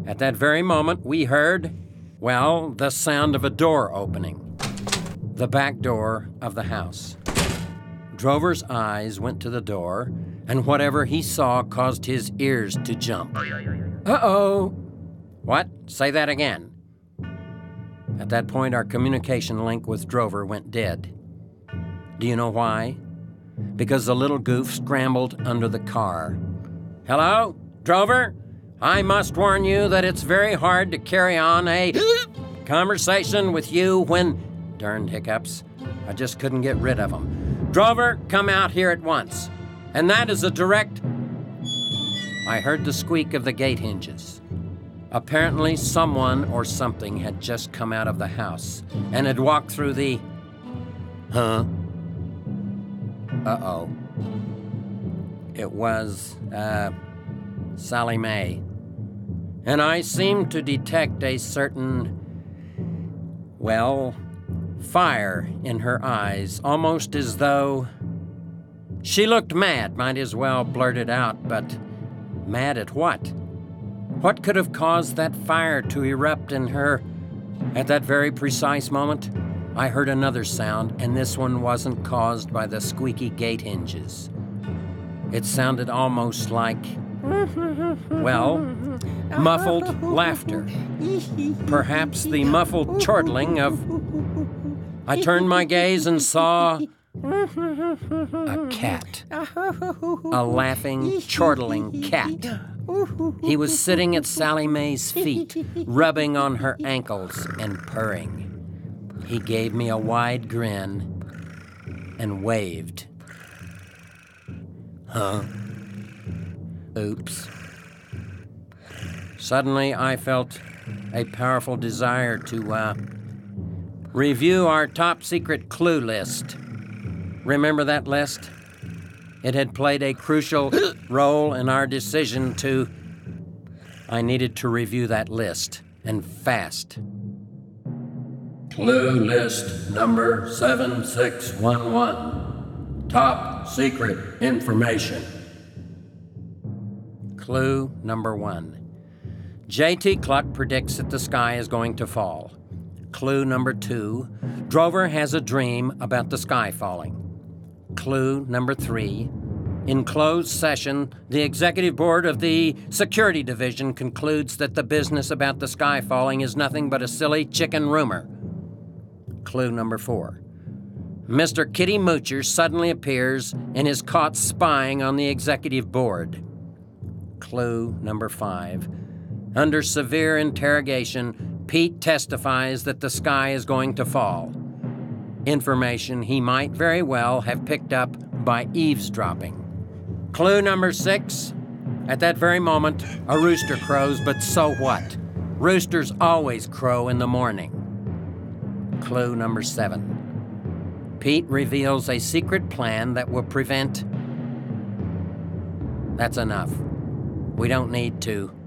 At that very moment, we heard, well, the sound of a door opening. The back door of the house. Drover's eyes went to the door, and whatever he saw caused his ears to jump. Uh-oh! What? Say that again. At that point, our communication link with Drover went dead. Do you know why? Because the little goof scrambled under the car. Hello? Drover? I must warn you that it's very hard to carry on a conversation with you when... Darned hiccups. I just couldn't get rid of them. Drover, come out here at once. And that is a direct... I heard the squeak of the gate hinges. Apparently, someone or something had just come out of the house and had walked through the... Huh? Uh-oh. It was, Sally Mae. And I seemed to detect a certain, well, fire in her eyes, almost as though... She looked mad, might as well blurt it out, but mad at what? What could have caused that fire to erupt in her? At that very precise moment, I heard another sound, and this one wasn't caused by the squeaky gate hinges. It sounded almost like, well, muffled laughter. Perhaps the muffled chortling of... I turned my gaze and saw a cat. A laughing, chortling cat. He was sitting at Sally Mae's feet, rubbing on her ankles and purring. He gave me a wide grin and waved. Huh? Oops. Suddenly, I felt a powerful desire to, review our top-secret clue list. Remember that list? It had played a crucial role in our decision to... I needed to review that list, and fast. Clue list number 7611. Top secret information. Clue number 1. J.T. Cluck predicts that the sky is going to fall. Clue number 2. Drover has a dream about the sky falling. Clue number 3. In closed session, the executive board of the security division concludes that the business about the sky falling is nothing but a silly chicken rumor. Clue number 4. Mr. Kitty Moocher suddenly appears and is caught spying on the executive board. Clue number 5. Under severe interrogation, Pete testifies that the sky is going to fall. Information he might very well have picked up by eavesdropping. Clue number 6. At that very moment, a rooster crows, but so what? Roosters always crow in the morning. Clue number 7. Pete reveals a secret plan that will prevent... That's enough. We don't need to